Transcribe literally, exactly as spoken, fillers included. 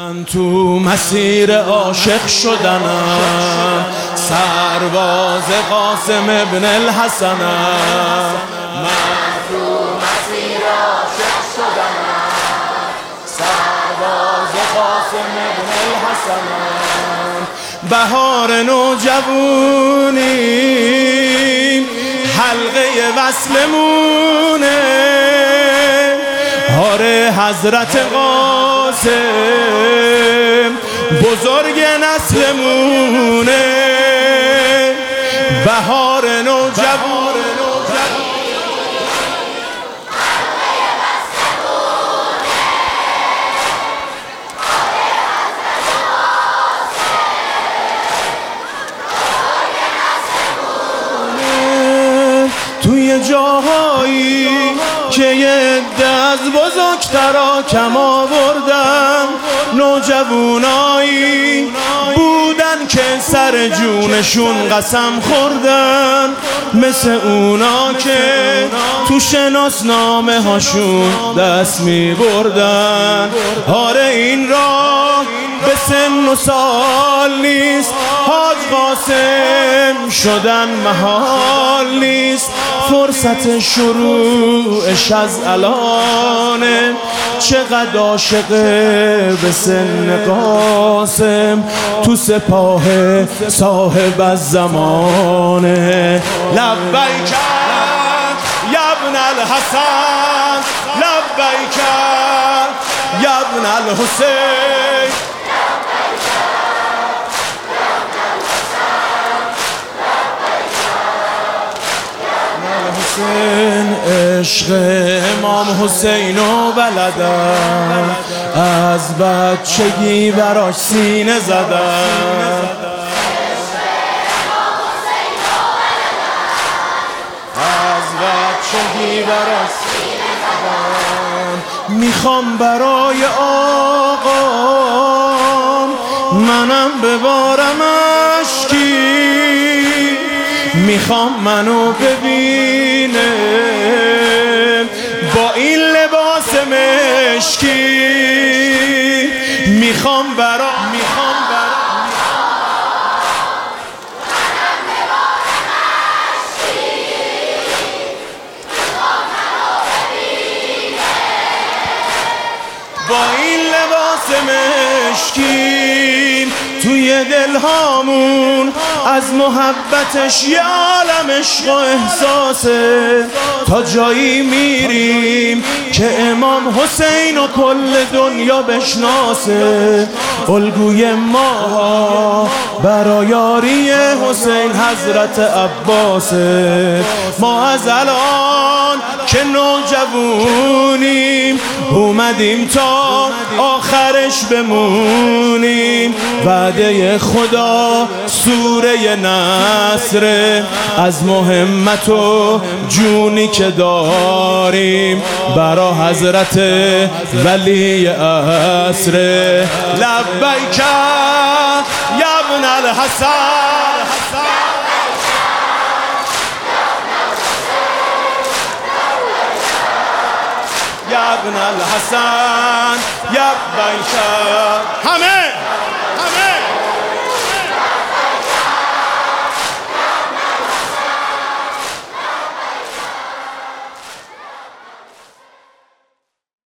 من تو مسیر عاشق شدنم، سرباز قاسم ابن الحسنم. من تو مسیر عاشق شدنم، سرباز قاسم ابن الحسنم. بهار نوجوانی حلقه وصلمونه، آره حضرت قاسم بزرگ نسلمونه. بهار نوجوان توی جاهایی که یه عده از بزرگترا کم آوردن، نوجوانایی بودن که سر جونشون قسم خوردن، مثل اونا که تو شناسنامه هاشون دست می بردن. آره این راه به سن و سال نیست، حاج قاسم شدن محال نیست. فرصت شروعش از الانه، چقدر عاشق به سن قاسم تو سپاه صاحب از زمانه. لبیک یا ابن الحسن، لبیک یا ابن الحسین. عشق امام حسین و بلدم، از بچگی براش سینه زدم. از بچگی براش سینه زدم. میخوام برای آقام منم ببارم اشکی، میخوام منو ببینه با این لباس مشکی. میخوام برا میخوام برا با این لباس مشکی. توی دلهامون از محبتش یه عالم عشق و احساسه، تا جایی میریم که امام حسین و کل دنیا بشناسه. الگوی ما برای یاری حسین حضرت عباسه. ما از الان که نوجوانیم اومدیم تا آخرش بمونیم. وعده خدا سوره نصر، از مهمت و جونی که داریم برا حضرت ولی عصر. لبیک یا ابن الحسن، یا ابن الحسن، لبیک. همه